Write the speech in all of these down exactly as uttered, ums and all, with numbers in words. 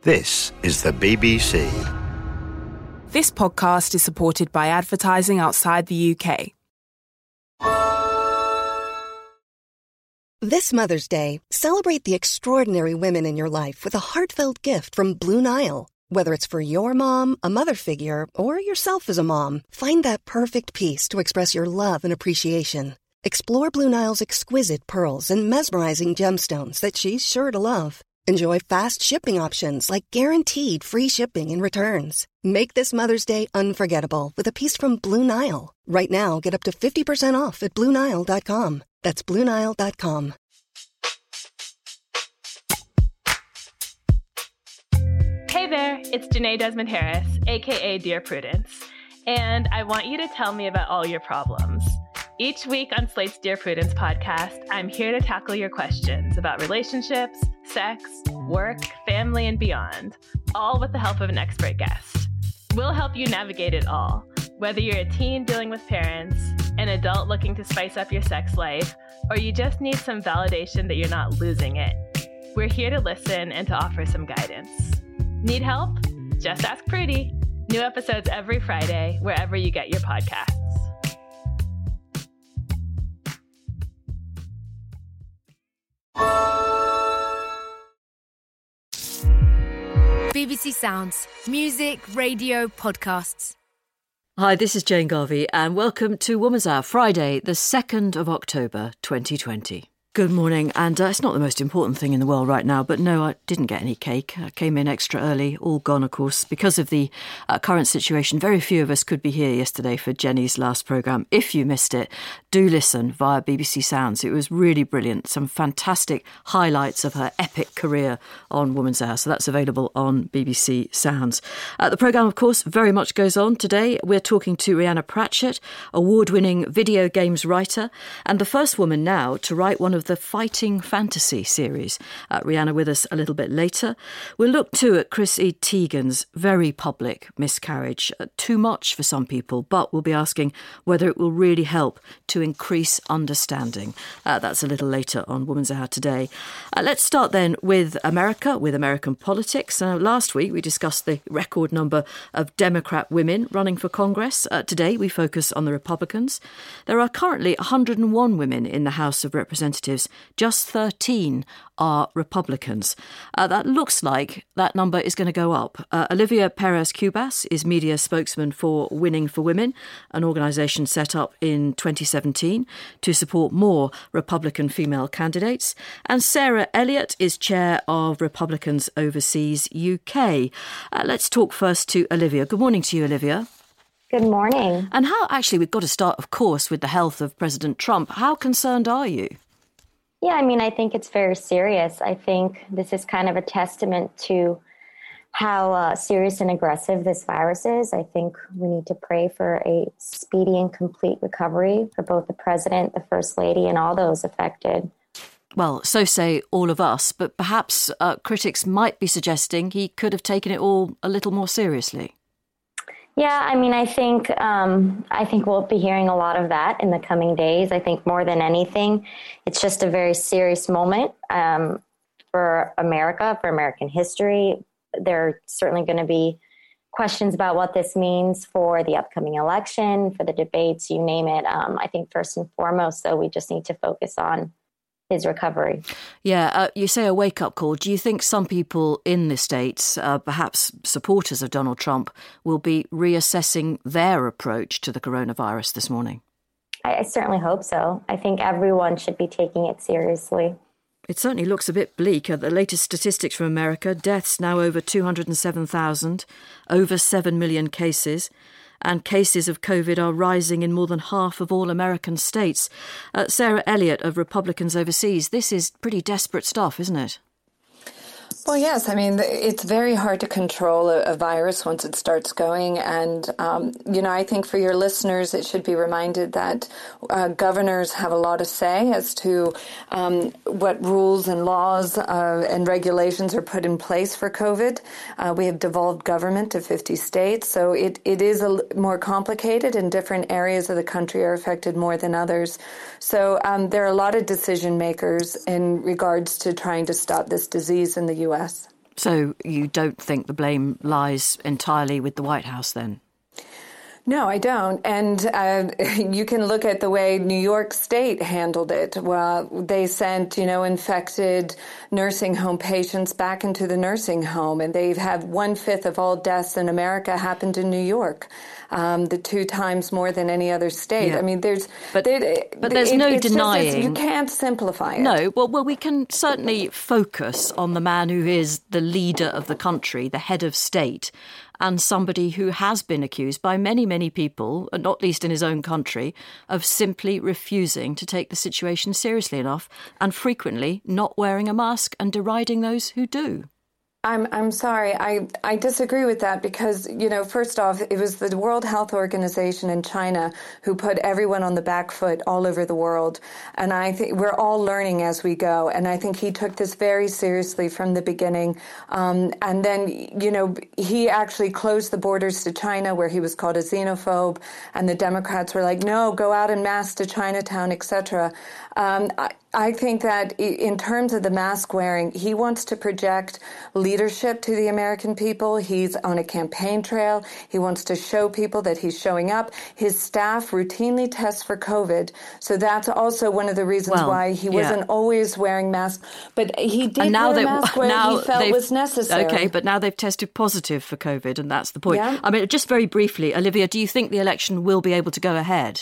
This is the B B C. This podcast is supported by advertising outside the U K. This Mother's Day, celebrate the extraordinary women in your life with a heartfelt gift from Blue Nile. Whether it's for your mom, a mother figure, or yourself as a mom, find that perfect piece to express your love and appreciation. Explore Blue Nile's exquisite pearls and mesmerizing gemstones that she's sure to love. Enjoy fast shipping options like guaranteed free shipping and returns. Make this Mother's Day unforgettable with a piece from Blue Nile. Right now, get up to fifty percent off at Blue Nile dot com. That's Blue Nile dot com. Hey there, it's Janae Desmond Harris, aka Dear Prudence, and I want you to tell me about all your problems. Each week on Slate's Dear Prudence podcast, I'm here to tackle your questions about relationships, sex, work, family, and beyond, all with the help of an expert guest. We'll help you navigate it all, whether you're a teen dealing with parents, an adult looking to spice up your sex life, or you just need some validation that you're not losing it. We're here to listen and to offer some guidance. Need help? Just ask Prudy. New episodes every Friday, wherever you get your podcasts. B B C Sounds. Music, radio, podcasts. Hi, this is Jane Garvey and welcome to Woman's Hour, Friday, the second of October, twenty twenty. Good morning, and uh, it's not the most important thing in the world right now, but no, I didn't get any cake. I came in extra early, all gone, of course, because of the uh, current situation. Very few of us could be here yesterday for Jenny's last programme. If you missed it, do listen via B B C Sounds. It was really brilliant. Some fantastic highlights of her epic career on Woman's Hour. So that's available on B B C Sounds. Uh, the programme, of course, very much goes on today. We're talking to Rhianna Pratchett, award-winning video games writer, and the first woman now to write one of the Fighting Fantasy series. Uh, Rhianna with us a little bit later. We'll look too at Chrissy Teigen's very public miscarriage. Uh, too much for some people, but we'll be asking whether it will really help to increase understanding. Uh, that's a little later on Woman's Hour today. Uh, let's start then with America, with American politics. Uh, last week we discussed the record number of Democrat women running for Congress. Uh, today we focus on the Republicans. There are currently one hundred and one women in the House of Representatives. Just thirteen are Republicans. Uh, that looks like that number is going to go up. Uh, Olivia Perez-Cubas is media spokesman for Winning for Women, an organisation set up in twenty seventeen to support more Republican female candidates. And Sarah Elliott is chair of Republicans Overseas U K. Uh, let's talk first to Olivia. Good morning to you, Olivia. Good morning. And how, actually, we've got to start, of course, with the health of President Trump. How concerned are you? Yeah, I mean, I think it's very serious. I think this is kind of a testament to how uh, serious and aggressive this virus is. I think we need to pray for a speedy and complete recovery for both the president, the first lady, and all those affected. Well, so say all of us, but perhaps uh, critics might be suggesting he could have taken it all a little more seriously. Yeah, I mean, I think um, I think we'll be hearing a lot of that in the coming days. I think more than anything, it's just a very serious moment um, for America, for American history. There are certainly going to be questions about what this means for the upcoming election, for the debates, you name it. Um, I think first and foremost, though, we just need to focus on his recovery. Yeah, uh, you say a wake-up call. Do you think some people in the States, uh, perhaps supporters of Donald Trump, will be reassessing their approach to the coronavirus this morning? I, I certainly hope so. I think everyone should be taking it seriously. It certainly looks a bit bleak. Uh, the latest statistics from America, deaths now over two hundred seven thousand, over seven million cases. And cases of COVID are rising in more than half of all American states. Uh, Sarah Elliott of Republicans Overseas, this is pretty desperate stuff, isn't it? Well, yes. I mean, it's very hard to control a, a virus once it starts going. And, um, you know, I think for your listeners, it should be reminded that uh, governors have a lot to say as to um, what rules and laws uh, and regulations are put in place for COVID. Uh, we have devolved government to fifty states. So it, it is a more complicated, and different areas of the country are affected more than others. So um, there are a lot of decision makers in regards to trying to stop this disease in the U S. So you don't think the blame lies entirely with the White House then? No, I don't. And uh, you can look at the way New York State handled it. Well, they sent, you know, infected nursing home patients back into the nursing home, and they've had one-fifth of all deaths in America happened in New York, um, the two times more than any other state. Yeah. I mean, there's... But, they, but there's it, no it's denying... Just, you can't simplify it. No, well, well, we can certainly focus on the man who is the leader of the country, the head of state, and somebody who has been accused by many, many people, not least in his own country, of simply refusing to take the situation seriously enough and frequently not wearing a mask and deriding those who do. I'm I'm sorry. I, I disagree with that because, you know, first off, it was the World Health Organization in China who put everyone on the back foot all over the world. And I think we're all learning as we go. And I think he took this very seriously from the beginning. Um, and then, you know, he actually closed the borders to China where he was called a xenophobe. And the Democrats were like, no, go out en masse to Chinatown, et cetera. Um, I, I think that in terms of the mask wearing, he wants to project leadership to the American people. He's on a campaign trail. He wants to show people that he's showing up. His staff routinely tests for COVID. So that's also one of the reasons well, why he yeah. wasn't always wearing masks. But he did and now wear they, a mask when now he felt was necessary. Okay, but now they've tested positive for COVID, and that's the point. Yeah. I mean, just very briefly, Olivia, do you think the election will be able to go ahead?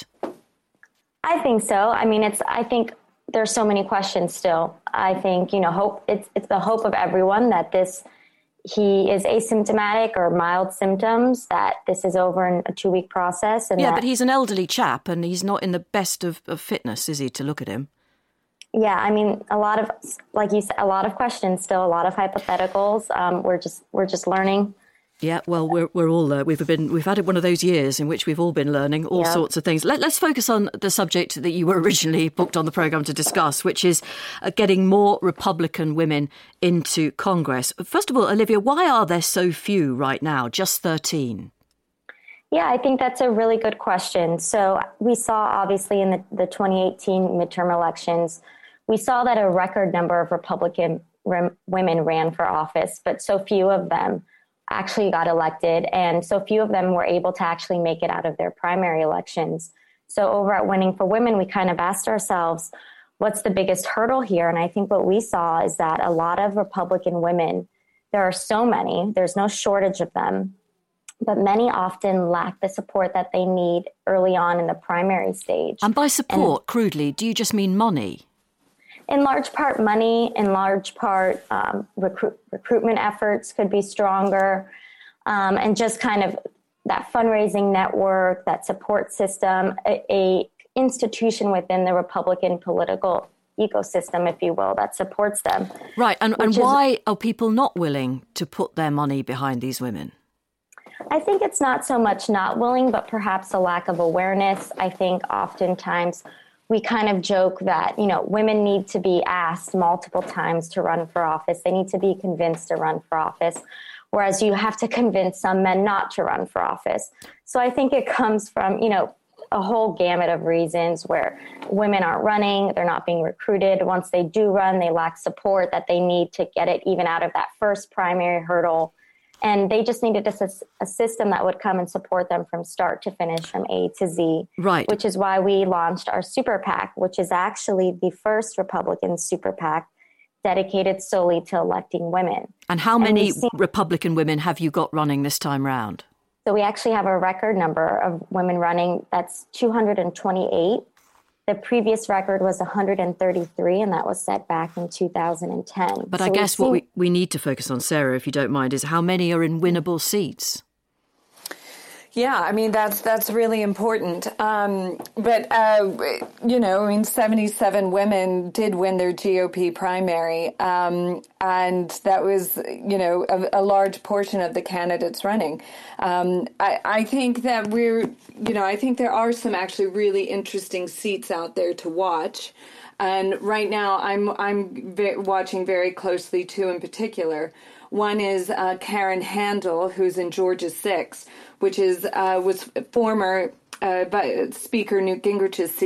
I think so. I mean, it's, I think there's so many questions still. I think, you know, hope it's, it's the hope of everyone that this, he is asymptomatic or mild symptoms, that this is over in a two week process. And yeah, that, but he's an elderly chap and he's not in the best of, of fitness, is he, to look at him? Yeah, I mean, a lot of, like you said, a lot of questions still, a lot of hypotheticals. Um, we're just, we're just learning. Yeah, well, we're we're all uh, we've been we've had one of those years in which we've all been learning all yeah. sorts of things. Let, let's focus on the subject that you were originally booked on the programme to discuss, which is uh, getting more Republican women into Congress. First of all, Olivia, why are there so few right now? Just thirteen? Yeah, I think that's a really good question. So we saw, obviously, in the, the twenty eighteen midterm elections, we saw that a record number of Republican rem- women ran for office, but so few of them actually got elected, and so few of them were able to actually make it out of their primary elections. So over at Winning for Women, we kind of asked ourselves, what's the biggest hurdle here? And I think what we saw is that a lot of Republican women, there are so many, there's no shortage of them, but many often lack the support that they need early on in the primary stage. And by support, and, crudely, do you just mean money? In large part, money. In large part, um, recruit, recruitment efforts could be stronger, um, and just kind of that fundraising network, that support system, a, a institution within the Republican political ecosystem, if you will, that supports them. Right, and, and why is, are people not willing to put their money behind these women? I think it's not so much not willing, but perhaps a lack of awareness. I think oftentimes we kind of joke that, you know, women need to be asked multiple times to run for office. They need to be convinced to run for office, whereas you have to convince some men not to run for office. So I think it comes from, you know, a whole gamut of reasons where women aren't running, they're not being recruited. Once they do run, they lack support that they need to get it even out of that first primary hurdle. And they just needed a, a system that would come and support them from start to finish, from A to Z. Right. Which is why we launched our Super PAC, which is actually the first Republican Super PAC dedicated solely to electing women. And how many and seen, Republican women have you got running this time round? So we actually have a record number of women running. That's two hundred twenty-eight. The previous record was one hundred thirty-three, and that was set back in two thousand ten. But so I guess seen... what we, we need to focus on, Sarah, if you don't mind, is how many are in winnable seats? Yeah, I mean, that's that's really important. Um, but, uh, you know, I mean, seventy-seven women did win their G O P primary. Um, and that was, you know, a, a large portion of the candidates running. Um, I, I think that we're, you know, I think there are some actually really interesting seats out there to watch. And right now I'm I'm ve- watching very closely two in particular. One is uh, Karen Handel, who's in Georgia six, which is uh, was former uh, by Speaker Newt Gingrich's seat.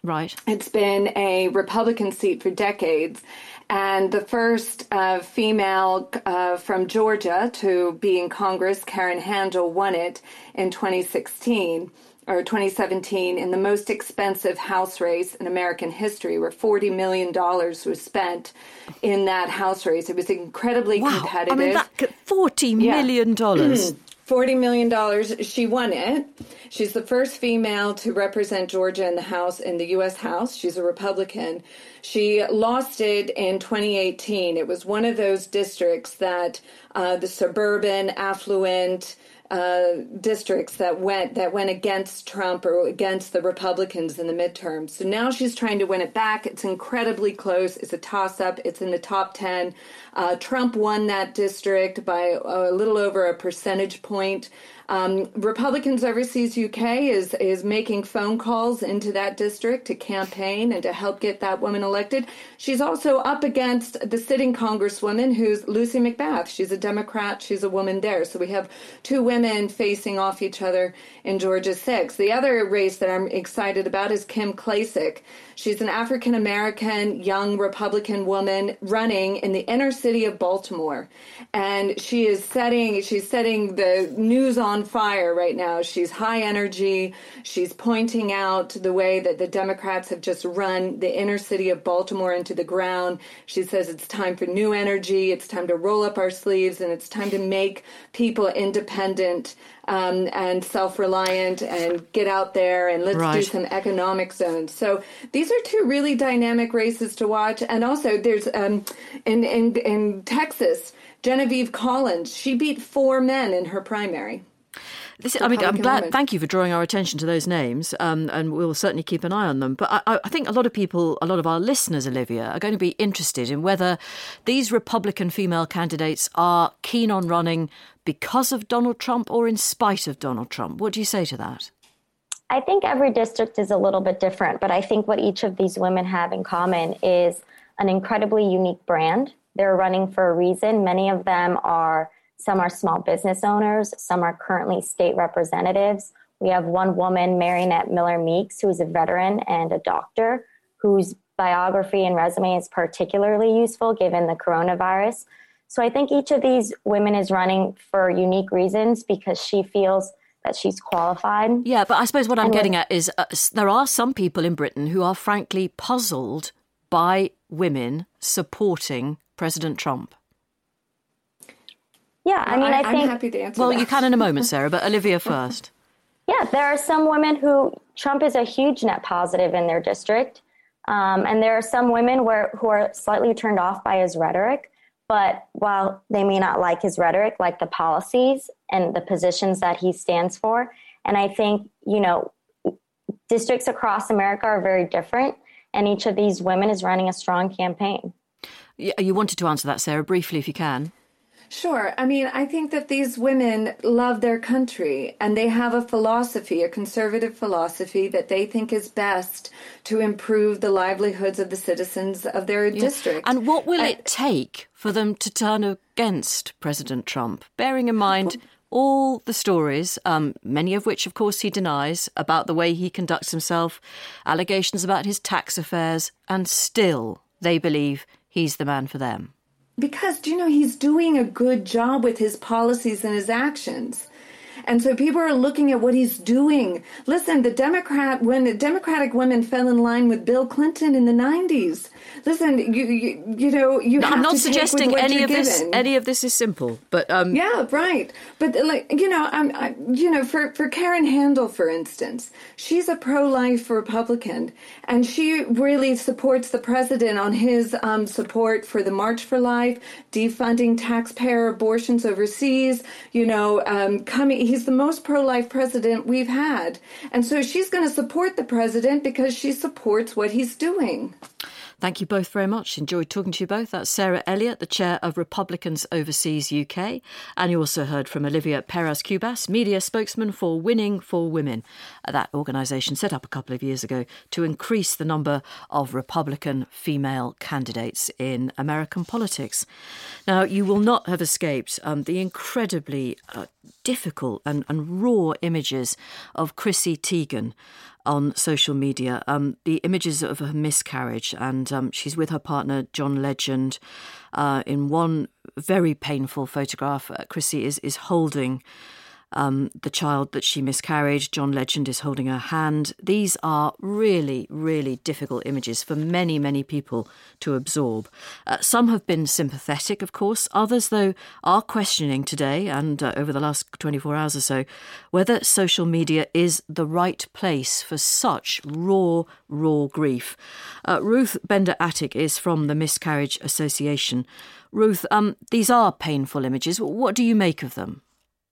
Right. It's been a Republican seat for decades. And the first uh, female uh, from Georgia to be in Congress, Karen Handel, won it in twenty sixteen. Or twenty seventeen, in the most expensive House race in American history, where forty million dollars was spent in that House race. It was incredibly wow. competitive. I mean, that forty million dollars. Yeah. forty million dollars. She won it. She's the first female to represent Georgia in the House, in the U S House. She's a Republican. She lost it in twenty eighteen. It was one of those districts that uh, the suburban, affluent, Uh, districts that went that went against Trump or against the Republicans in the midterms. So now she's trying to win it back. It's incredibly close. It's a toss-up. It's in the top ten. Uh, Trump won that district by a little over a percentage point. Um, Republicans Overseas U K is is making phone calls into that district to campaign and to help get that woman elected. She's also up against the sitting congresswoman, who's Lucy McBath. She's a Democrat. She's a woman there. So we have two women facing off each other in Georgia six. The other race that I'm excited about is Kim Klacik. She's an African-American young Republican woman running in the inner city of Baltimore. And she is setting, she's setting the news on fire right now. She's high energy. She's pointing out the way that the Democrats have just run the inner city of Baltimore into the ground. She says it's time for new energy. It's time to roll up our sleeves, and it's time to make people independent um, and self-reliant and get out there and let's right. do some economic zones. So these are two really dynamic races to watch. And also there's um, in, in, in Texas, Genevieve Collins. She beat four men in her primary. This, I mean, I'm glad. Woman. Thank you for drawing our attention to those names, um, and we'll certainly keep an eye on them. But I, I think a lot of people, a lot of our listeners, Olivia, are going to be interested in whether these Republican female candidates are keen on running because of Donald Trump or in spite of Donald Trump. What do you say to that? I think every district is a little bit different, but I think what each of these women have in common is an incredibly unique brand. They're running for a reason. Many of them are. Some are small business owners. Some are currently state representatives. We have one woman, Marinette Miller Meeks, who is a veteran and a doctor, whose biography and resume is particularly useful given the coronavirus. So I think each of these women is running for unique reasons because she feels that she's qualified. Yeah, but I suppose what I'm and getting at is uh, there are some people in Britain who are frankly puzzled by women supporting President Trump. Yeah, I mean, I, I think... I'm happy to answer Well, that. you can in a moment, Sarah, but Olivia first. Yeah, there are some women who Trump is a huge net positive in their district. Um, and there are some women where, who are slightly turned off by his rhetoric. But while they may not like his rhetoric, like the policies and the positions that he stands for. And I think, you know, districts across America are very different. And each of these women is running a strong campaign. Yeah, you wanted to answer that, Sarah, briefly, if you can. Sure. I mean, I think that these women love their country and they have a philosophy, a conservative philosophy that they think is best to improve the livelihoods of the citizens of their yeah. district. And what will I, it take for them to turn against President Trump, bearing in mind all the stories, um, many of which, of course, he denies, about the way he conducts himself, allegations about his tax affairs, and still they believe he's the man for them? Because, do you know, he's doing a good job with his policies and his actions. And so people are looking at what he's doing. Listen, the Democrat, when the Democratic women fell in line with Bill Clinton in the nineties, listen, you you, you know, you no, have I'm not to suggesting take with what any you're of this. given. Any of this is simple, but um, yeah, right. But like you know, I'm, I, you know, for for Karen Handel, for instance, she's a pro-life Republican, and she really supports the president on his um, support for the March for Life, defunding taxpayer abortions overseas. You know, um, coming. He's the most pro-life president we've had. And so she's going to support the president because she supports what he's doing. Thank you both very much. Enjoyed talking to you both. That's Sarah Elliott, the chair of Republicans Overseas U K. And you also heard from Olivia Perez-Cubas, media spokesman for Winning for Women. That organisation set up a couple of years ago to increase the number of Republican female candidates in American politics. Now, you will not have escaped um, the incredibly uh, difficult and, and raw images of Chrissy Teigen on social media, um, the images of her miscarriage, and um, she's with her partner, John Legend. Uh, in one very painful photograph, uh, Chrissy is, is holding Um, the child that she miscarried. John Legend is holding her hand. These are really, really difficult images for many, many people to absorb. Uh, some have been sympathetic, of course. Others, though, are questioning today and uh, over the last twenty-four hours or so whether social media is the right place for such raw, raw grief. Uh, Ruth Bender-Attic is from the Miscarriage Association. Ruth, um, these are painful images. What do you make of them?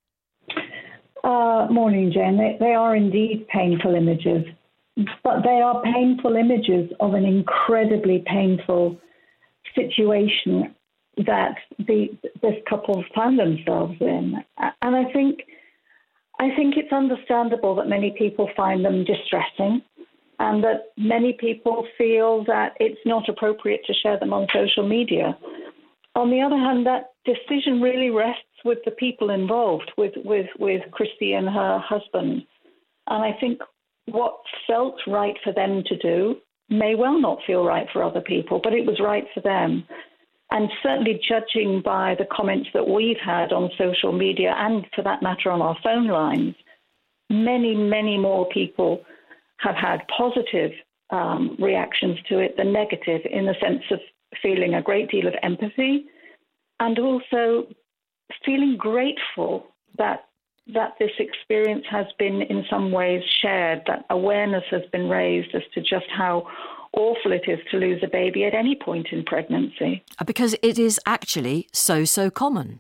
Uh, morning, Jen. They, they are indeed painful images, but they are painful images of an incredibly painful situation that the this couple found themselves in. And I think I think it's understandable that many people find them distressing, and that many people feel that it's not appropriate to share them on social media. On the other hand, that decision really rests with the people involved, with, with, with Chrissy and her husband. And I think what felt right for them to do may well not feel right for other people, but it was right for them. And certainly judging by the comments that we've had on social media, and for that matter on our phone lines, many, many more people have had positive um, reactions to it than negative, in the sense of feeling a great deal of empathy and also feeling grateful that that this experience has been in some ways shared, that awareness has been raised as to just how awful it is to lose a baby at any point in pregnancy. Because it is actually so, so common.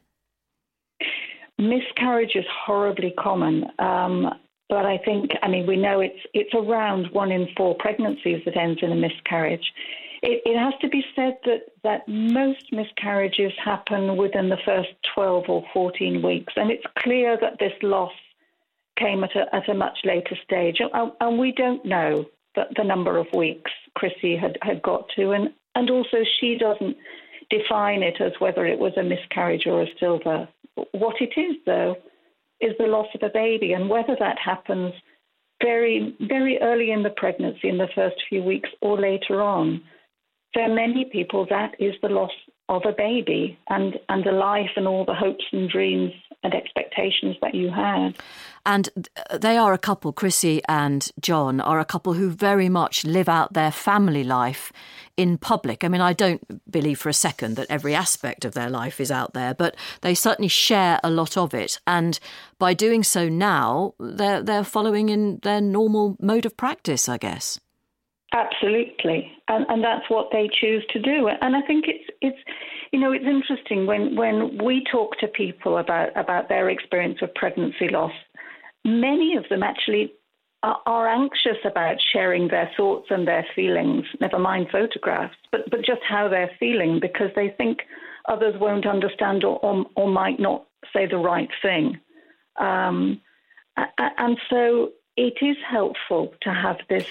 Miscarriage is horribly common. Um, but I think, I mean, we know it's it's around one in four pregnancies that ends in a miscarriage. It, it has to be said that, that most miscarriages happen within the first twelve or fourteen weeks. And it's clear that this loss came at a, at a much later stage. And, and we don't know the, the number of weeks Chrissy had, had got to. And, and also she doesn't define it as whether it was a miscarriage or a stillbirth. What it is, though, is the loss of a baby. And whether that happens very, very early in the pregnancy, in the first few weeks, or later on, for many people, that is the loss of a baby and, and a life and all the hopes and dreams and expectations that you had. And they are a couple, Chrissy and John, are a couple who very much live out their family life in public. I mean, I don't believe for a second that every aspect of their life is out there, but they certainly share a lot of it. And by doing so now, they're, they're following in their normal mode of practice, I guess. Absolutely, and and that's what they choose to do. And I think it's it's you know it's interesting when when we talk to people about about their experience of pregnancy loss. Many of them actually are, are anxious about sharing their thoughts and their feelings. Never mind photographs, but but just how they're feeling, because they think others won't understand or or, or might not say the right thing. Um, and so it is helpful to have this.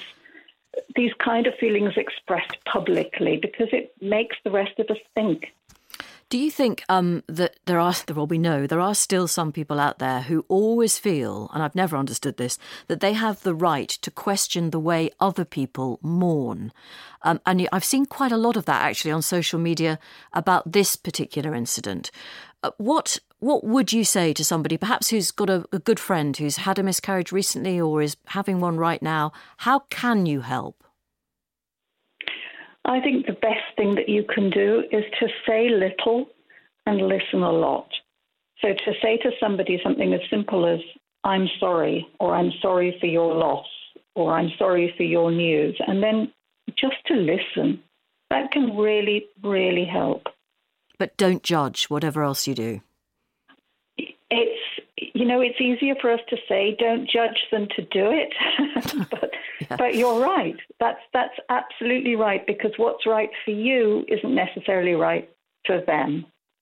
These kind of feelings expressed publicly, because it makes the rest of us think. Do you think um, that there are, well, we know there are still some people out there who always feel, and I've never understood this, that they have the right to question the way other people mourn? Um, and I've seen quite a lot of that actually on social media about this particular incident. Uh, what what would you say to somebody, perhaps who's got a, a good friend who's had a miscarriage recently or is having one right now? How can you help? I think the best thing that you can do is to say little and listen a lot. So to say to somebody something as simple as, I'm sorry, or I'm sorry for your loss, or I'm sorry for your news, and then just to listen, that can really, really help. But don't judge whatever else you do. It's, you know, it's easier for us to say don't judge than to do it. but yeah. but you're right. That's that's absolutely right, because what's right for you isn't necessarily right for them.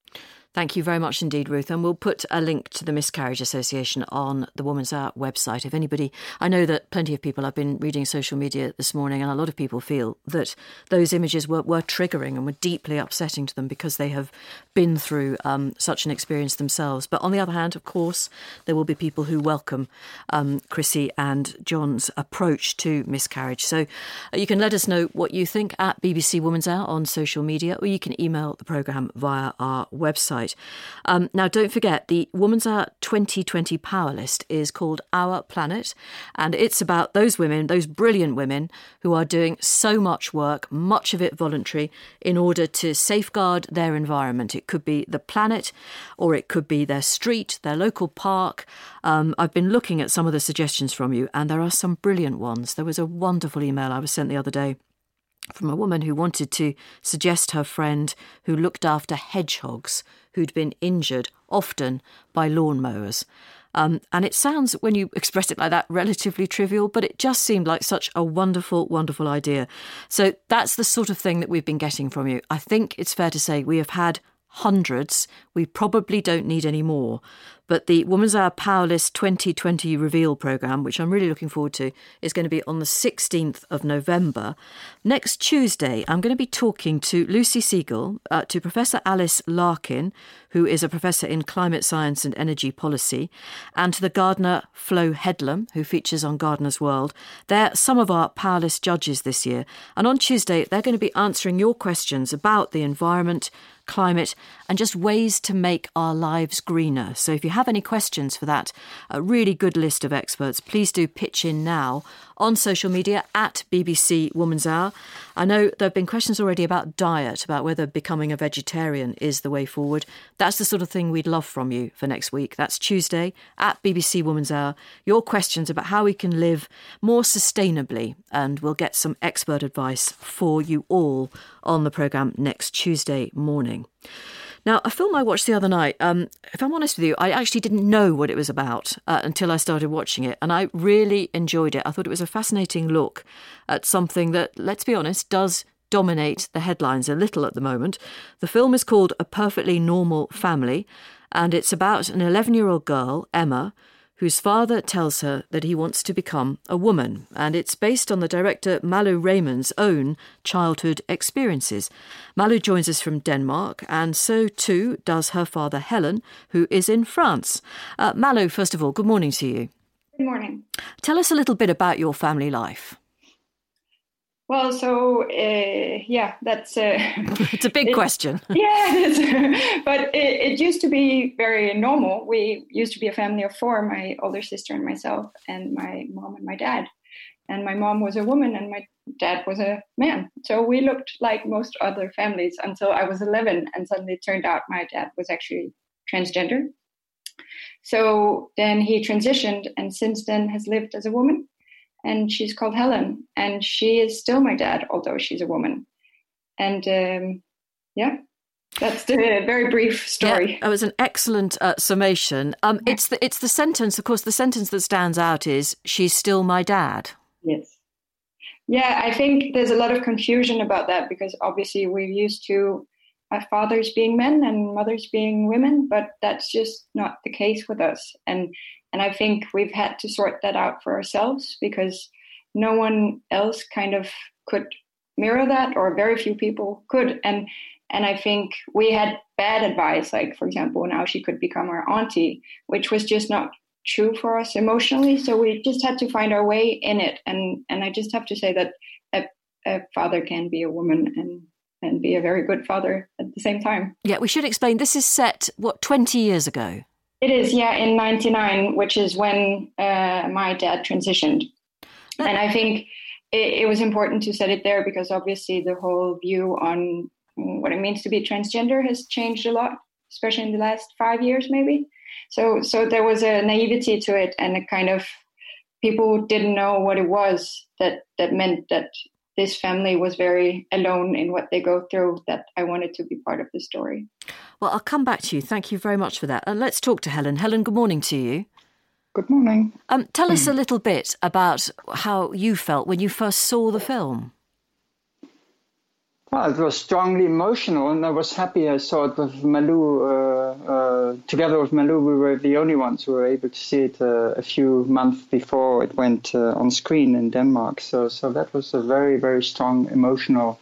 Thank you very much indeed, Ruth. And we'll put a link to the Miscarriage Association on the Woman's Hour website. If anybody, I know that plenty of people, I've been reading social media this morning, and a lot of people feel that those images were, were triggering and were deeply upsetting to them because they have been through um, such an experience themselves. But on the other hand, of course, there will be people who welcome um, Chrissy and John's approach to miscarriage. So you can let us know what you think at B B C Woman's Hour on social media, or you can email the programme via our website. Um, now, don't forget, the Woman's Hour twenty twenty Power List is called Our Planet, and it's about those women, those brilliant women who are doing so much work, much of it voluntary, in order to safeguard their environment. It could be the planet, or it could be their street, their local park. Um, I've been looking at some of the suggestions from you, and there are some brilliant ones. There was a wonderful email I was sent the other day from a woman who wanted to suggest her friend who looked after hedgehogs who'd been injured, often by lawnmowers. Um, and it sounds, when you express it like that, relatively trivial, but it just seemed like such a wonderful, wonderful idea. So that's the sort of thing that we've been getting from you. I think it's fair to say we have had hundreds. We probably don't need any more. But the Woman's Hour Power List twenty twenty Reveal programme, which I'm really looking forward to, is going to be on the sixteenth of November. Next Tuesday, I'm going to be talking to Lucy Siegel, uh, to Professor Alice Larkin, who is a professor in climate science and energy policy, and to the gardener Flo Headlam, who features on Gardener's World. They're some of our Power List judges this year. And on Tuesday, they're going to be answering your questions about the environment, climate, and just ways to make our lives greener. So if you have any questions for that, a really good list of experts, please do pitch in now on social media at B B C Woman's Hour. I know there have been questions already about diet, about whether becoming a vegetarian is the way forward. That's the sort of thing we'd love from you for next week. That's Tuesday at B B C Woman's Hour. Your questions about how we can live more sustainably, and we'll get some expert advice for you all on the programme next Tuesday morning. Now, a film I watched the other night, um, if I'm honest with you, I actually didn't know what it was about uh, until I started watching it, and I really enjoyed it. I thought it was a fascinating look at something that, let's be honest, does dominate the headlines a little at the moment. The film is called A Perfectly Normal Family, and it's about an eleven-year-old girl, Emma, whose father tells her that he wants to become a woman. And it's based on the director Malu Raymond's own childhood experiences. Malu joins us from Denmark, and so too does her father Helen, who is in France. Uh, Malu, first of all, good morning to you. Good morning. Tell us a little bit about your family life. Well, so, uh, yeah, that's... Uh, it's a big it, question. Yeah, it is. But it, it used to be very normal. We used to be a family of four, my older sister and myself, and my mom and my dad. And my mom was a woman and my dad was a man. So we looked like most other families until I was eleven, and suddenly it turned out my dad was actually transgender. So then he transitioned, and since then has lived as a woman. And she's called Helen, and she is still my dad, although she's a woman. And um, yeah, that's the very brief story. Yeah, it was an excellent uh, summation. Um, yeah. It's the it's the sentence, of course, the sentence that stands out is, she's still my dad. Yes. Yeah, I think there's a lot of confusion about that, because obviously we're used to our fathers being men and mothers being women, but that's just not the case with us. And And I think we've had to sort that out for ourselves, because no one else kind of could mirror that, or very few people could. And and I think we had bad advice, like, for example, now she could become our auntie, which was just not true for us emotionally. So we just had to find our way in it. And, and I just have to say that a, a father can be a woman and, and be a very good father at the same time. Yeah, we should explain, this is set, what, twenty years ago? It is, yeah, in ninety-nine, which is when uh, my dad transitioned. And I think it, it was important to set it there, because obviously the whole view on what it means to be transgender has changed a lot, especially in the last five years, maybe. So so there was a naivety to it, and a kind of, people didn't know what it was that, that meant that this family was very alone in what they go through, that I wanted to be part of the story. Well, I'll come back to you. Thank you very much for that. And let's talk to Helen. Helen, good morning to you. Good morning. Um, tell us a little bit about how you felt when you first saw the film. Well, it was strongly emotional, and I was happy I saw it with Malou. Uh, uh, together with Malou, we were the only ones who were able to see it uh, a few months before it went uh, on screen in Denmark. So, so that was a very, very strong emotional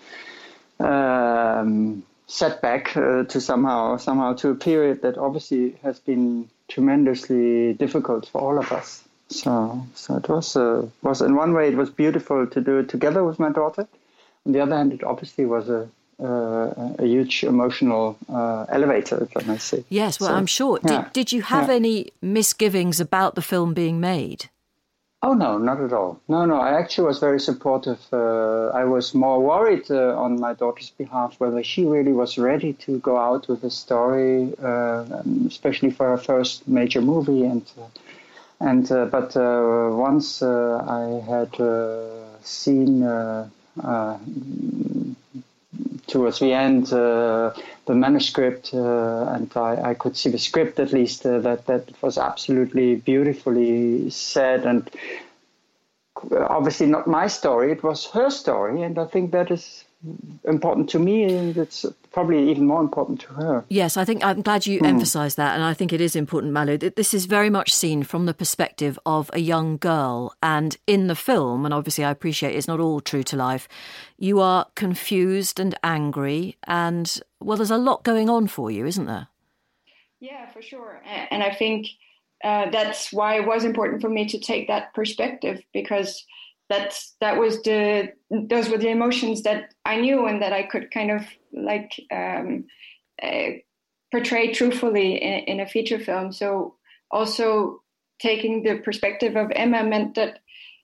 um, setback uh, to somehow, somehow to a period that obviously has been tremendously difficult for all of us. So, so it was uh, was in one way it was beautiful to do it together with my daughter. On the other hand, it obviously was a uh, a huge emotional uh, elevator, if I may say. Yes, well, so, I'm sure. yeah, Did, did you have yeah. any misgivings about the film being made? Oh, no, not at all. No, no, I actually was very supportive. Uh, I was more worried uh, on my daughter's behalf whether she really was ready to go out with a story, uh, especially for her first major movie. And, uh, and uh, But uh, once uh, I had uh, seen... Uh, Uh, towards the end, uh, the manuscript, uh, and I, I could see the script at least, uh, that, that was absolutely beautifully said, and obviously not my story, it was her story, and I think that is important to me, and it's probably even more important to her. Yes, I think I'm glad you mm. emphasised that, and I think it is important, Malou. This is very much seen from the perspective of a young girl, and in the film, and obviously I appreciate it's not all true to life, you are confused and angry, and, well, there's a lot going on for you, isn't there? Yeah, for sure. And I think uh, that's why it was important for me to take that perspective, because That's that was the those were the emotions that I knew and that I could kind of like um, uh, portray truthfully in, in a feature film. So also taking the perspective of Emma meant that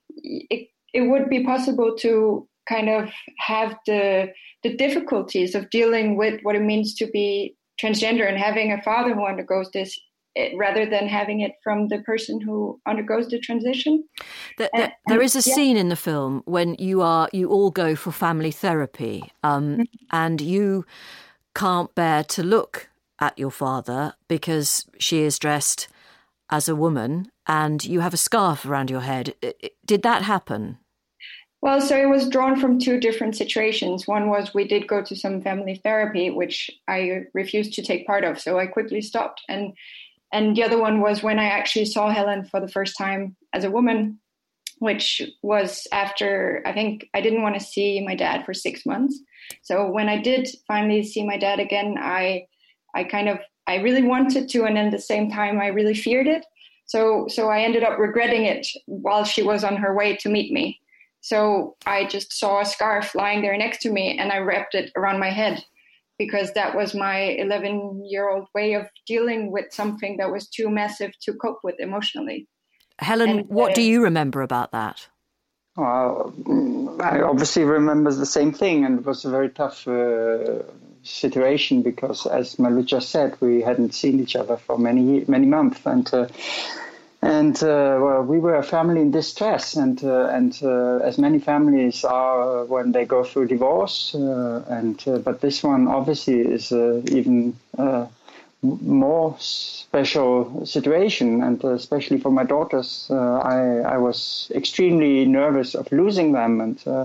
it it would be possible to kind of have the the difficulties of dealing with what it means to be transgender and having a father who undergoes this, rather than having it from the person who undergoes the transition. The, the, and, there is a yeah. scene in the film when you are you all go for family therapy, um, mm-hmm. and you can't bear to look at your father because she is dressed as a woman and you have a scarf around your head. Did that happen? Well, so it was drawn from two different situations. One was we did go to some family therapy, which I refused to take part of, so I quickly stopped. And And the other one was when I actually saw Helen for the first time as a woman, which was after, I think I didn't want to see my dad for six months. So when I did finally see my dad again, I I kind of, I really wanted to, and at the same time, I really feared it. So so I ended up regretting it while she was on her way to meet me. So I just saw a scarf lying there next to me and I wrapped it around my head, because that was my eleven-year-old way of dealing with something that was too massive to cope with emotionally. Helen, and, what uh, do you remember about that? Well, I obviously remember the same thing, and it was a very tough uh, situation because, as Malou just said, we hadn't seen each other for many, many months, and uh, and uh, well, we were a family in distress, and uh, and uh, as many families are when they go through divorce, uh, and uh, but this one obviously is uh, even uh, more special situation, and uh, especially for my daughters, uh, I I was extremely nervous of losing them, and uh,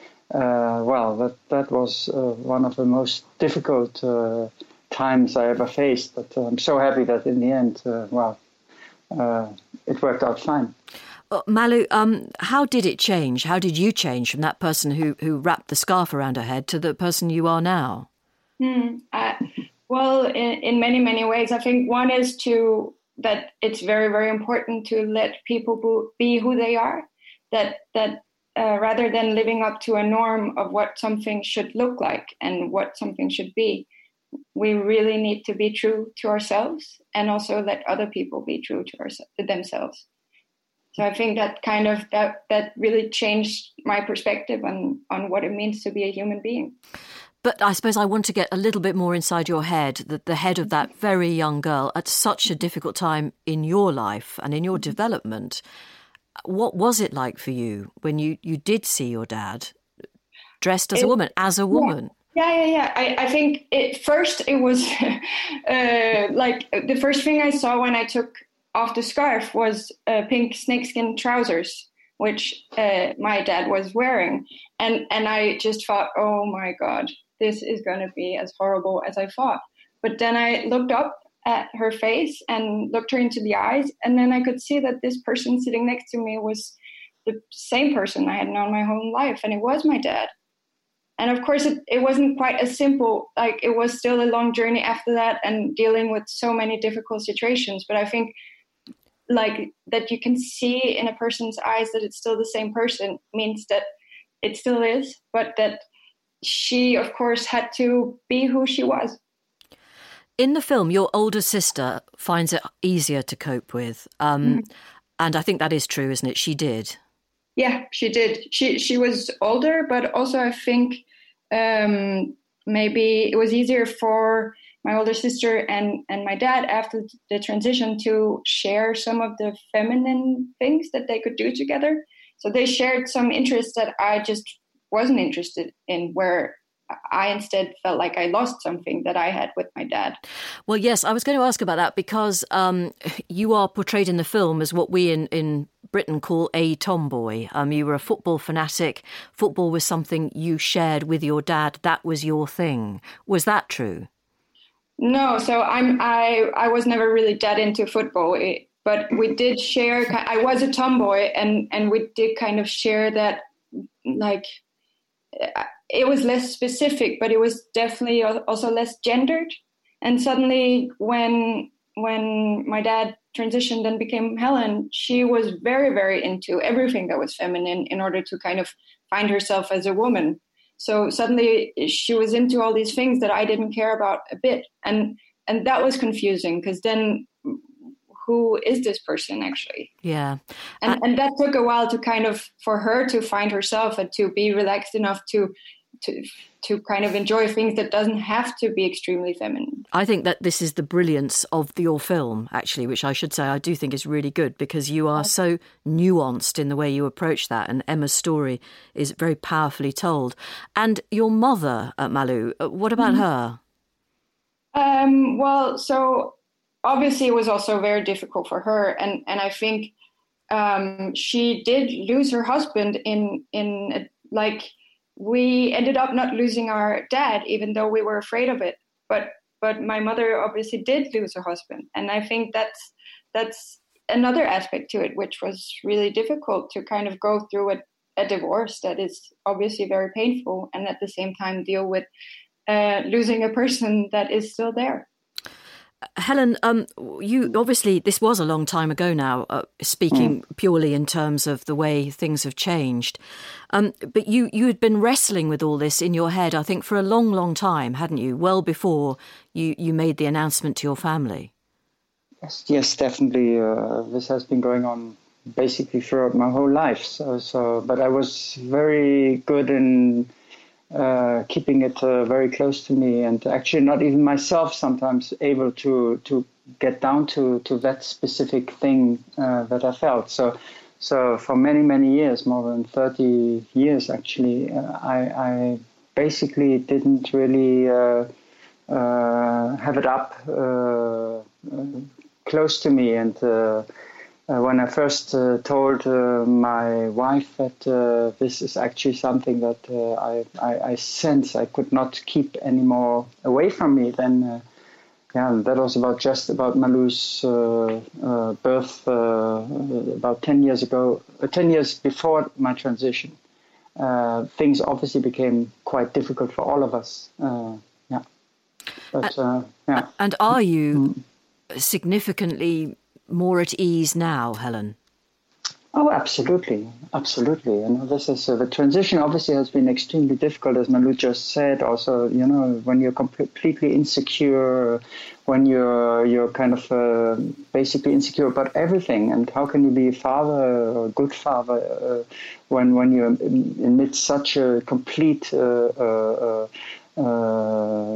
uh, well, that that was uh, one of the most difficult uh, times I ever faced. But uh, I'm so happy that in the end, uh, well. Uh, it worked out fine. Uh, Malou, um, how did it change? How did you change from that person who, who wrapped the scarf around her head to the person you are now? Hmm. Uh, well, in, in many, many ways. I think one is to that it's very, very important to let people be who they are, that that uh, rather than living up to a norm of what something should look like and what something should be, we really need to be true to ourselves and also let other people be true to, our, to themselves. So I think that kind of, that, that really changed my perspective on, on what it means to be a human being. But I suppose I want to get a little bit more inside your head, the, the head of that very young girl at such a difficult time in your life and in your development. What was it like for you when you, you did see your dad dressed as it, a woman, as a woman? Yeah. Yeah, yeah, yeah. I, I think at first it was uh, like the first thing I saw when I took off the scarf was uh, pink snakeskin trousers, which uh, my dad was wearing. And, and I just thought, oh my God, this is going to be as horrible as I thought. But then I looked up at her face and looked her into the eyes, and then I could see that this person sitting next to me was the same person I had known my whole life, and it was my dad. And of course, it, it wasn't quite as simple. Like, it was still a long journey after that and dealing with so many difficult situations. But I think, like, that you can see in a person's eyes that it's still the same person means that it still is, but that she, of course, had to be who she was. In the film, your older sister finds it easier to cope with. Um, mm-hmm. And I think that is true, isn't it? She did. Yeah, she did. She she was older, but also I think um, maybe it was easier for my older sister and, and my dad after the transition to share some of the feminine things that they could do together. So they shared some interests that I just wasn't interested in, where I instead felt like I lost something that I had with my dad. Well, yes, I was going to ask about that because um, you are portrayed in the film as what we in, in Britain call a tomboy. Um, you were a football fanatic. Football was something you shared with your dad. That was your thing. Was that true? No, so I'm I I was never really that into football, it, but we did share. I was a tomboy, and and we did kind of share that, like. It was less specific, but it was definitely also less gendered. And suddenly when when my dad transitioned and became Helen, she was very, very into everything that was feminine in order to kind of find herself as a woman. So suddenly she was into all these things that I didn't care about a bit. And and that was confusing, because then who is this person actually? Yeah. And I- and that took a while to kind of, for her to find herself and to be relaxed enough to to to kind of enjoy things that doesn't have to be extremely feminine. I think that this is the brilliance of your film, actually, which I should say I do think is really good, because you are so nuanced in the way you approach that, and Emma's story is very powerfully told. And your mother, uh, Malu, what about mm-hmm. her? Um, well, so obviously it was also very difficult for her, and and I think um, she did lose her husband in in like. We ended up not losing our dad, even though we were afraid of it. But but my mother obviously did lose her husband. And I think that's that's another aspect to it, which was really difficult to kind of go through a, a divorce that is obviously very painful, and at the same time deal with uh, losing a person that is still there. Helen, um, you obviously, this was a long time ago now, uh, speaking mm. purely in terms of the way things have changed. Um, but you, you had been wrestling with all this in your head, I think, for a long, long time, hadn't you? Well before you, you made the announcement to your family. Yes, yes, definitely. Uh, this has been going on basically throughout my whole life. So, so, but I was very good in Uh, keeping it uh, very close to me, and actually not even myself sometimes able to to get down to, to that specific thing uh, that I felt. So so for many, many years, more than thirty years actually, uh, I, I basically didn't really uh, uh, have it up uh, uh, close to me. And uh, Uh, when I first uh, told uh, my wife that uh, this is actually something that uh, I, I, I sense I could not keep anymore away from me, then uh, yeah, that was about just about Malu's uh, uh, birth uh, about ten years ago, uh, ten years before my transition. Uh, things obviously became quite difficult for all of us. Uh, yeah, but uh, yeah. And are you mm. significantly more at ease now, Helen? Oh, absolutely, absolutely. And this is uh, the transition. Obviously, has been extremely difficult, as Malu just said. Also, you know, when you're completely insecure, when you're you're kind of uh, basically insecure about everything, and how can you be a father, a good father, uh, when when you're amid such a complete uh, uh, uh,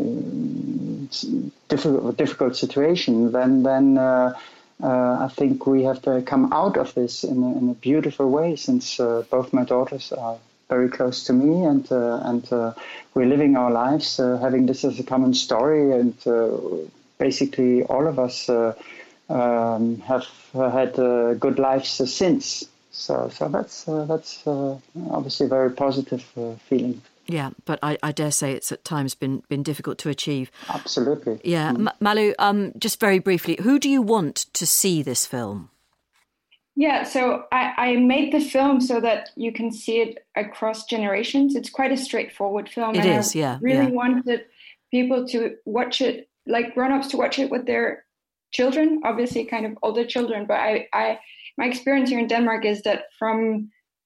difficult difficult situation? Then then. Uh, Uh, I think we have to come out of this in a, in a beautiful way, since uh, both my daughters are very close to me, and uh, and uh, we're living our lives, uh, having this as a common story, and uh, basically all of us uh, um, have had uh, good lives uh, since. So so that's uh, that's uh, obviously a very positive uh, feeling. Yeah, but I, I dare say it's at times been been difficult to achieve. Absolutely. Yeah. Mm. M- Malu, um, just very briefly, who do you want to see this film? Yeah, so I, I made the film so that you can see it across generations. It's quite a straightforward film. It and is, I yeah. really yeah. wanted people to watch it, like grown-ups to watch it with their children, obviously kind of older children. But I, I my experience here in Denmark is that from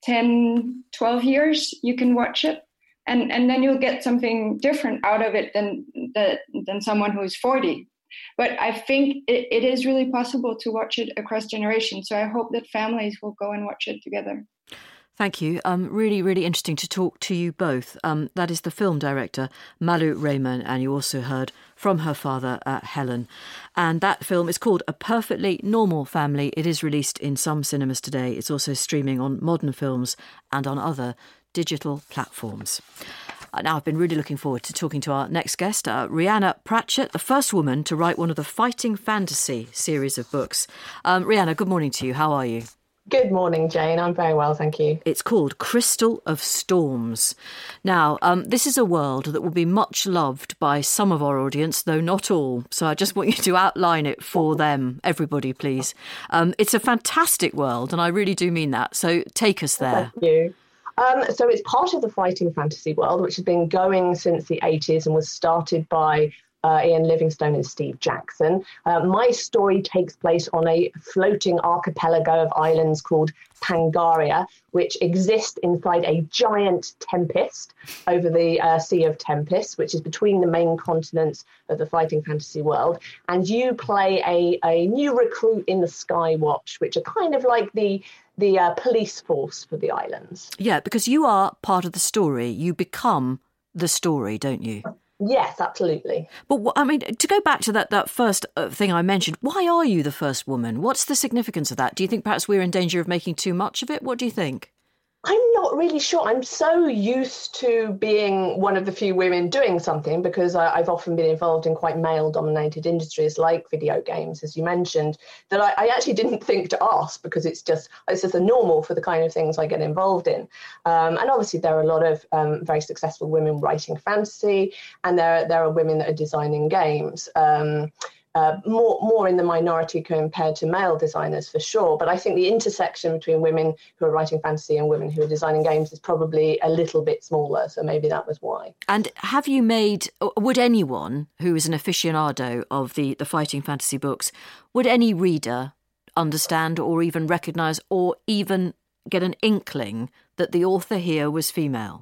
ten, twelve years, you can watch it. And and then you'll get something different out of it than than, than someone who's forty. But I think it, it is really possible to watch it across generations. So I hope that families will go and watch it together. Thank you. Um, really, really interesting to talk to you both. Um, that is the film director, Malu Raymond, and you also heard from her father, uh, Helen. And that film is called A Perfectly Normal Family. It is released in some cinemas today. It's also streaming on Modern Films and on other digital platforms. Uh, now, I've been really looking forward to talking to our next guest, uh, Rhianna Pratchett, the first woman to write one of the Fighting Fantasy series of books. Um, Rhianna, good morning to you. How are you? Good morning, Jane. I'm very well, thank you. It's called Crystal of Storms. Now, um, this is a world that will be much loved by some of our audience, though not all. So I just want you to outline it for them, everybody, please. Um, it's a fantastic world, and I really do mean that. So take us there. Thank you. Um, so it's part of the Fighting Fantasy world, which has been going since the eighties and was started by Uh, Ian Livingstone and Steve Jackson. Uh, my story takes place on a floating archipelago of islands called Pangaria, which exist inside a giant tempest over the uh, Sea of Tempest, which is between the main continents of the Fighting Fantasy world. And you play a, a new recruit in the Skywatch, which are kind of like the the uh, police force for the islands. Yeah, because you are part of the story. You become the story, don't you? Yes, absolutely. But, I mean, to go back to that, that first thing I mentioned, why are you the first woman? What's the significance of that? Do you think perhaps we're in danger of making too much of it? What do you think? I'm not really sure. I'm so used to being one of the few women doing something because I, I've often been involved in quite male-dominated industries like video games, as you mentioned, that I, I actually didn't think to ask because it's just it's just a normal for the kind of things I get involved in. Um, and obviously there are a lot of um, very successful women writing fantasy, and there, there are women that are designing games. Um, Uh, more more in the minority compared to male designers, for sure. But I think the intersection between women who are writing fantasy and women who are designing games is probably a little bit smaller. So maybe that was why. And have you made, would anyone who is an aficionado of the, the Fighting Fantasy books, would any reader understand or even recognise or even get an inkling that the author here was female?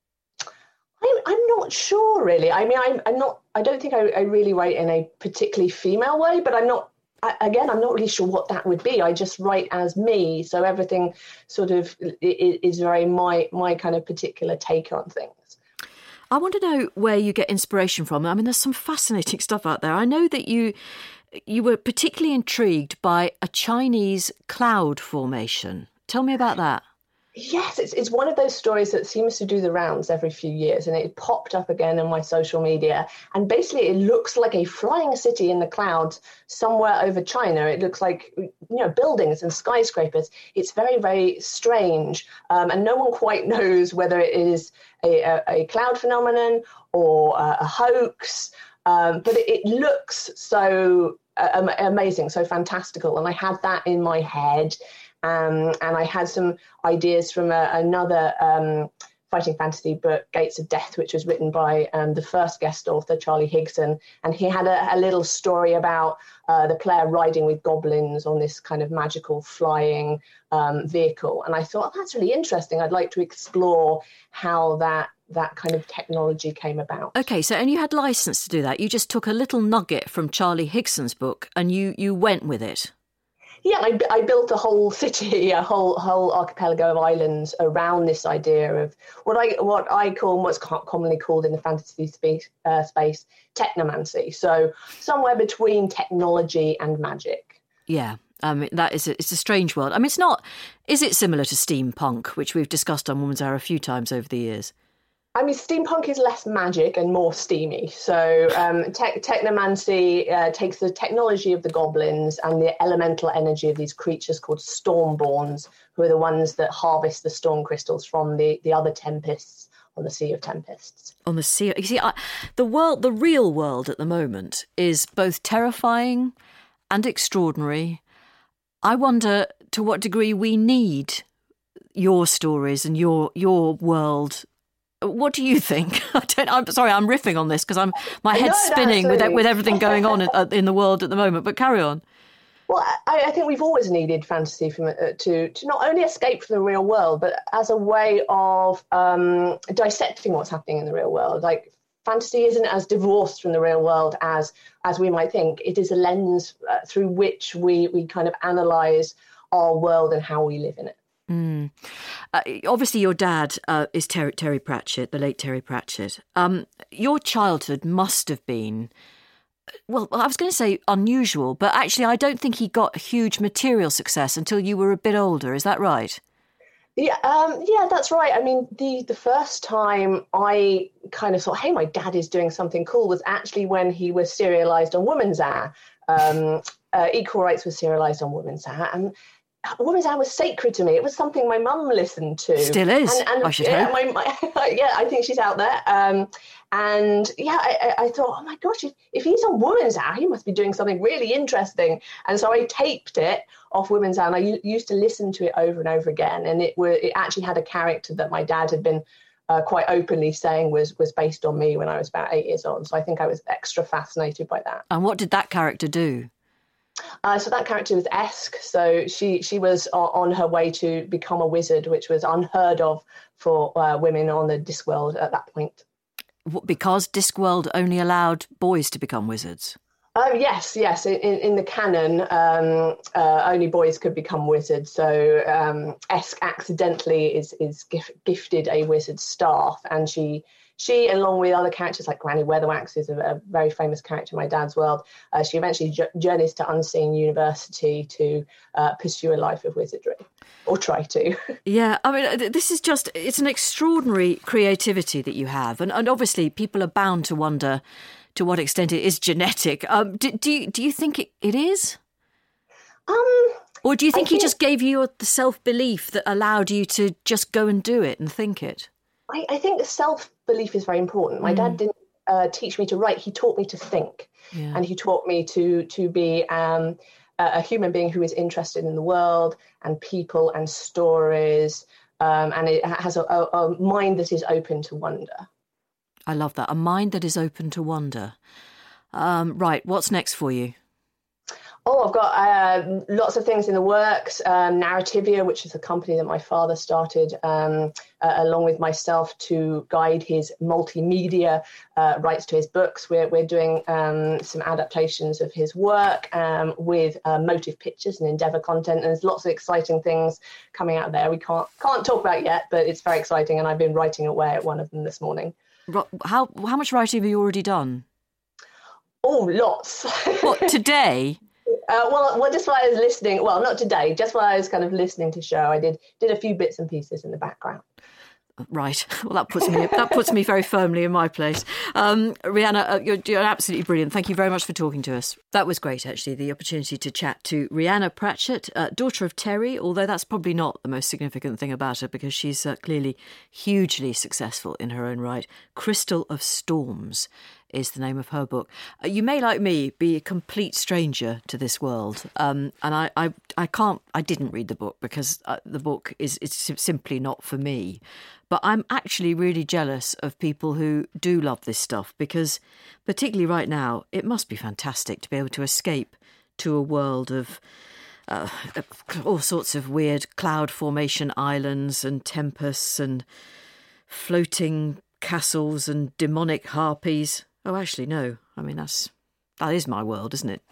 I'm, I'm not sure, really. I mean, I'm, I'm not, I don't think I, I really write in a particularly female way, but I'm not, I, again, I'm not really sure what that would be. I just write as me. So everything sort of is, is very my, my kind of particular take on things. I want to know where you get inspiration from. I mean, there's some fascinating stuff out there. I know that you you were particularly intrigued by a Chinese cloud formation. Tell me about that. Yes, it's it's one of those stories that seems to do the rounds every few years, and it popped up again on my social media. And basically, it looks like a flying city in the clouds somewhere over China. It looks like, you know, buildings and skyscrapers. It's very, very strange, um, and no one quite knows whether it is a, a, a cloud phenomenon or a, a hoax. Um, but it, it looks so uh, amazing, so fantastical, and I had that in my head. Um, and I had some ideas from a, another um, fighting fantasy book, Gates of Death, which was written by um, the first guest author, Charlie Higson. And he had a, a little story about uh, the player riding with goblins on this kind of magical flying um, vehicle. And I thought, oh, that's really interesting. I'd like to explore how that that kind of technology came about. OK, so and you had license to do that. You just took a little nugget from Charlie Higson's book and you, you went with it. Yeah, I, I built a whole city, a whole whole archipelago of islands around this idea of what I what I call, what's commonly called in the fantasy space, uh, space technomancy. So somewhere between technology and magic. Yeah, um, that is a, it's a strange world. I mean, it's not. Is it similar to steampunk, which we've discussed on Woman's Hour a few times over the years? I mean, steampunk is less magic and more steamy. So um, te- technomancy uh, takes the technology of the goblins and the elemental energy of these creatures called Stormborns, who are the ones that harvest the storm crystals from the, the other tempests on the Sea of Tempests. On the sea, you see, I, the world, the real world at the moment is both terrifying and extraordinary. I wonder to what degree we need your stories and your your world. What do you think? I don't, I'm sorry, I'm riffing on this because I'm my head's no, spinning no, with with everything going on in, in the world at the moment. But carry on. Well, I, I think we've always needed fantasy from, uh, to to not only escape from the real world, but as a way of um, dissecting what's happening in the real world. Like, fantasy isn't as divorced from the real world as as we might think. It is a lens uh, through which we we kind of analyse our world and how we live in it. Mm. Uh, obviously, your dad uh, is Terry, Terry Pratchett, the late Terry Pratchett. Um, your childhood must have been, well, I was going to say unusual, but actually I don't think he got huge material success until you were a bit older. Is that right? Yeah, um, yeah, that's right. I mean, the, the first time I kind of thought, hey, my dad is doing something cool was actually when he was serialised on Woman's Hour. Um, uh, Equal Rights was serialised on Woman's Hour. And Woman's Hour was sacred to me. It was something my mum listened to. Still is, and, and, I should yeah, hope. My, my, yeah, I think she's out there. Um, and yeah, I, I thought, oh my gosh, if, if he's on Woman's Hour, he must be doing something really interesting. And so I taped it off Woman's Hour, and I u- used to listen to it over and over again. And it, were, it actually had a character that my dad had been uh, quite openly saying was, was based on me when I was about eight years old. So I think I was extra fascinated by that. And what did that character do? Uh, so that character was Esk. So she she was on her way to become a wizard, which was unheard of for uh, women on the Discworld at that point. Because Discworld only allowed boys to become wizards? Oh, yes, yes. In, in the canon, um, uh, only boys could become wizards. So um, Esk accidentally is is gif- gifted a wizard's staff, and she... She, along with other characters like Granny Weatherwax, who's a, a very famous character in my dad's world, uh, she eventually j- journeys to Unseen University to uh, pursue a life of wizardry, or try to. Yeah, I mean, this is just, it's an extraordinary creativity that you have. And, and obviously people are bound to wonder to what extent it is genetic. Um, do, do, you, do you think it, it is? Um, or do you think I he think... just gave you the self-belief that allowed you to just go and do it and think it? I, I think self-belief is very important. My mm. dad didn't uh, teach me to write. He taught me to think. Yeah. And he taught me to to be um, a, a human being who is interested in the world and people and stories. Um, and it has a, a, a mind that is open to wonder. I love that. A mind that is open to wonder. Um, right. What's next for you? Oh, I've got uh, lots of things in the works. Um, Narrativia, which is a company that my father started um, uh, along with myself to guide his multimedia uh, rights to his books. We're we're doing um, some adaptations of his work um, with uh, Motive Pictures and Endeavour Content. And there's lots of exciting things coming out there. We can't can't talk about yet, but it's very exciting. And I've been writing away at one of them this morning. How how much writing have you already done? Oh, lots. What, today? Uh, well, well, just while I was listening, well, not today, just while I was kind of listening to show, I did did a few bits and pieces in the background. Right. Well, that puts me that puts me very firmly in my place. Um, Rhianna, uh, you're, you're absolutely brilliant. Thank you very much for talking to us. That was great, actually, the opportunity to chat to Rhianna Pratchett, uh, daughter of Terry, although that's probably not the most significant thing about her because she's uh, clearly hugely successful in her own right. Crystal of Storms is the name of her book. Uh, you may, like me, be a complete stranger to this world. Um, and I, I, I can't, I didn't read the book because uh, the book is it's simply not for me. But I'm actually really jealous of people who do love this stuff because particularly right now, it must be fantastic to be able to escape to a world of uh, all sorts of weird cloud formation islands and tempests and floating castles and demonic harpies. Oh, actually, no. I mean, that's that is my world, isn't it?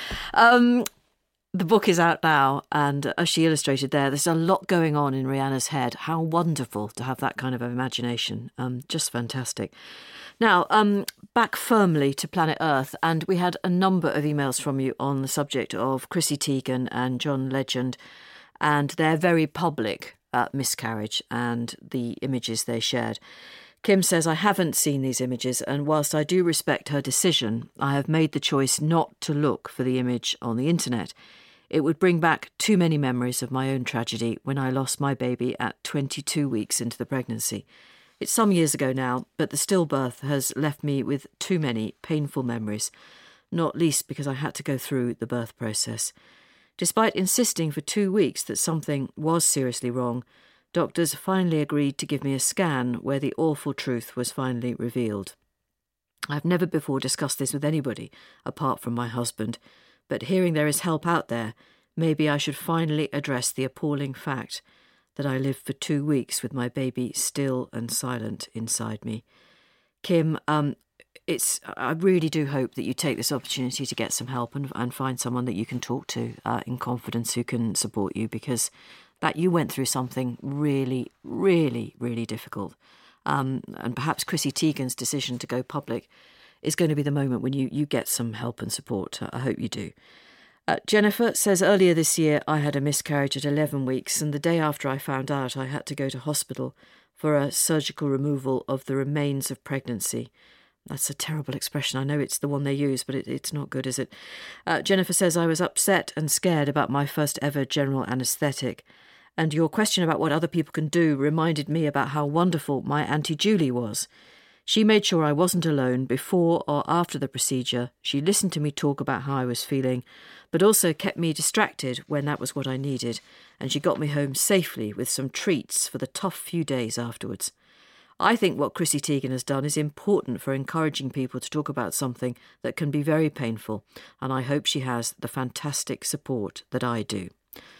Um, the book is out now, and as she illustrated there, there's a lot going on in Rhianna's head. How wonderful to have that kind of imagination. Um, just fantastic. Now, um, back firmly to planet Earth, and we had a number of emails from you on the subject of Chrissy Teigen and John Legend and their very public uh, miscarriage and the images they shared. Kim says, I haven't seen these images, and whilst I do respect her decision, I have made the choice not to look for the image on the internet. It would bring back too many memories of my own tragedy when I lost my baby at twenty-two weeks into the pregnancy. It's some years ago now, but the stillbirth has left me with too many painful memories, not least because I had to go through the birth process. Despite insisting for two weeks that something was seriously wrong, doctors finally agreed to give me a scan where the awful truth was finally revealed. I've never before discussed this with anybody, apart from my husband, but hearing there is help out there, maybe I should finally address the appalling fact that I lived for two weeks with my baby still and silent inside me. Kim, um, it's I really do hope that you take this opportunity to get some help and, and find someone that you can talk to uh, in confidence who can support you, because that you went through something really, really, really difficult. Um, and perhaps Chrissy Teigen's decision to go public is going to be the moment when you, you get some help and support. I hope you do. Uh, Jennifer says, earlier this year I had a miscarriage at eleven weeks, and the day after I found out I had to go to hospital for a surgical removal of the remains of pregnancy. That's a terrible expression. I know it's the one they use, but it, it's not good, is it? Uh, Jennifer says, I was upset and scared about my first ever general anaesthetic. And your question about what other people can do reminded me about how wonderful my Auntie Julie was. She made sure I wasn't alone before or after the procedure. She listened to me talk about how I was feeling, but also kept me distracted when that was what I needed. And she got me home safely with some treats for the tough few days afterwards. I think what Chrissy Teigen has done is important for encouraging people to talk about something that can be very painful, and I hope she has the fantastic support that I do.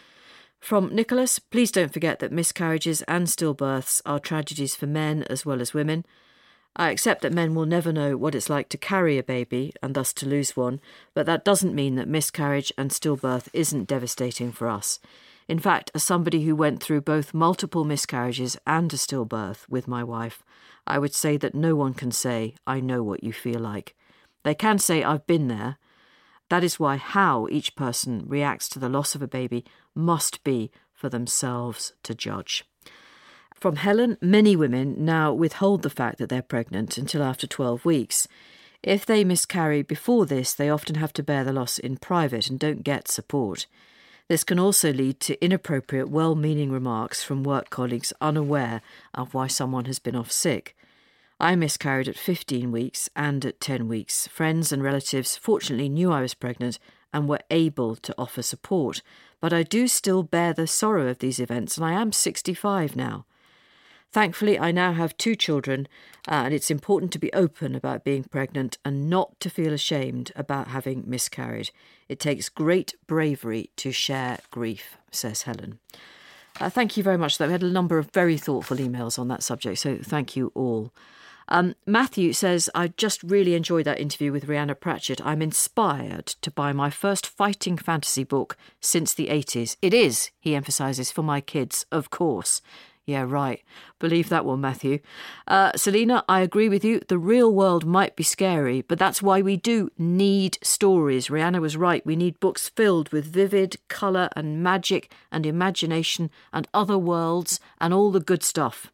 From Nicholas, please don't forget that miscarriages and stillbirths are tragedies for men as well as women. I accept that men will never know what it's like to carry a baby and thus to lose one, but that doesn't mean that miscarriage and stillbirth isn't devastating for us. In fact, as somebody who went through both multiple miscarriages and a stillbirth with my wife, I would say that no one can say, I know what you feel like. They can say, I've been there. That is why how each person reacts to the loss of a baby must be for themselves to judge. From Helen, many women now withhold the fact that they're pregnant until after twelve weeks. If they miscarry before this, they often have to bear the loss in private and don't get support. This can also lead to inappropriate, well-meaning remarks from work colleagues unaware of why someone has been off sick. I miscarried at fifteen weeks and at ten weeks. Friends and relatives fortunately knew I was pregnant and were able to offer support, but I do still bear the sorrow of these events, and I am sixty-five now. Thankfully, I now have two children, uh, and it's important to be open about being pregnant and not to feel ashamed about having miscarried. It takes great bravery to share grief, says Helen. Uh, thank you very much, though. We had a number of very thoughtful emails on that subject, so thank you all. Um, Matthew says, I just really enjoyed that interview with Rhianna Pratchett. I'm inspired to buy my first fighting fantasy book since the eighties. It is, he emphasises, for my kids, of course. Yeah, right. Believe that one, Matthew. Uh, Selina, I agree with you. The real world might be scary, but that's why we do need stories. Rhianna was right. We need books filled with vivid colour and magic and imagination and other worlds and all the good stuff.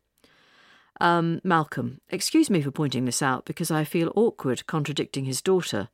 Um, Malcolm, excuse me for pointing this out because I feel awkward contradicting his daughter.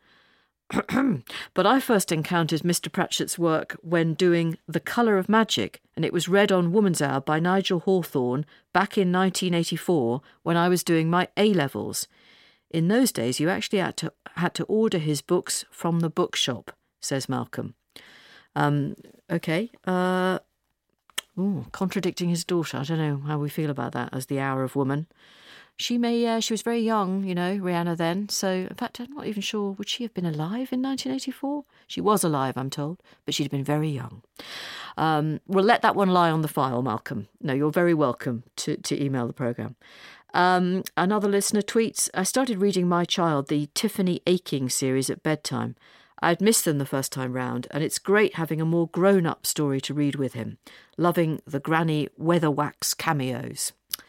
But I first encountered Mister Pratchett's work when doing The Colour of Magic, and it was read on Woman's Hour by Nigel Hawthorne back in nineteen eighty-four when I was doing my A-levels. In those days, you actually had to had to order his books from the bookshop, says Malcolm. Um, okay. Uh, ooh, contradicting his daughter. I don't know how we feel about that as the Hour of Woman. She may, uh, she was very young, you know, Rhianna then. So, in fact, I'm not even sure, would she have been alive in nineteen eighty-four? She was alive, I'm told, but she'd been very young. Um, we'll let that one lie on the file, Malcolm. No, you're very welcome to, to email the programme. Um, another listener tweets, I started reading my child the Tiffany Aching series at bedtime. I'd missed them the first time round, and it's great having a more grown-up story to read with him. Loving the Granny Weatherwax cameos.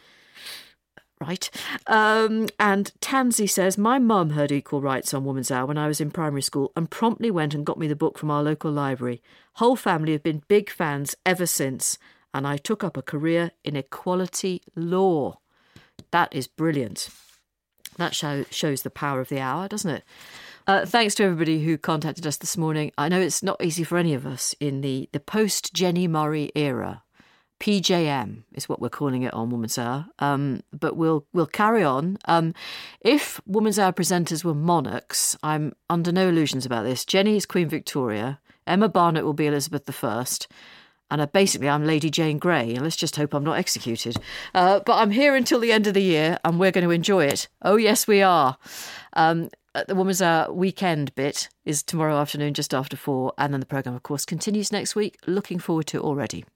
Right. Um, and Tansy says, my mum heard Equal Rights on Woman's Hour when I was in primary school and promptly went and got me the book from our local library. Whole family have been big fans ever since, and I took up a career in equality law. That is brilliant. That show, shows the power of the hour, doesn't it? Uh, thanks to everybody who contacted us this morning. I know it's not easy for any of us in the, the post-Jenny Murray era, P J M is what we're calling it on Woman's Hour, um, but we'll we'll carry on. Um, if Woman's Hour presenters were monarchs, I'm under no illusions about this. Jenny is Queen Victoria, Emma Barnett will be Elizabeth the First, and uh, basically I'm Lady Jane Grey, and let's just hope I'm not executed. Uh, but I'm here until the end of the year, and we're going to enjoy it. Oh, yes, we are. Um, the Woman's Hour weekend bit is tomorrow afternoon, just after four, and then the programme, of course, continues next week. Looking forward to it already.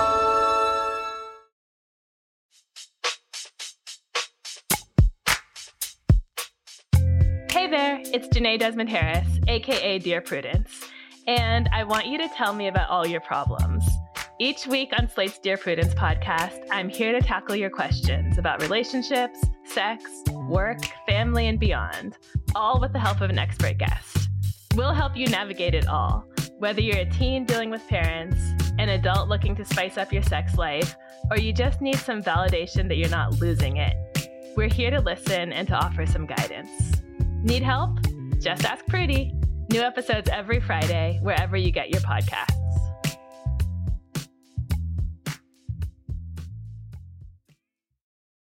Hey there, it's Janae Desmond Harris, aka Dear Prudence, and I want you to tell me about all your problems. Each week on Slate's Dear Prudence podcast, I'm here to tackle your questions about relationships, sex, work, family, and beyond, all with the help of an expert guest. We'll help you navigate it all, whether you're a teen dealing with parents, an adult looking to spice up your sex life, or you just need some validation that you're not losing it. We're here to listen and to offer some guidance. Need help? Just ask Prudy. New episodes every Friday, wherever you get your podcasts.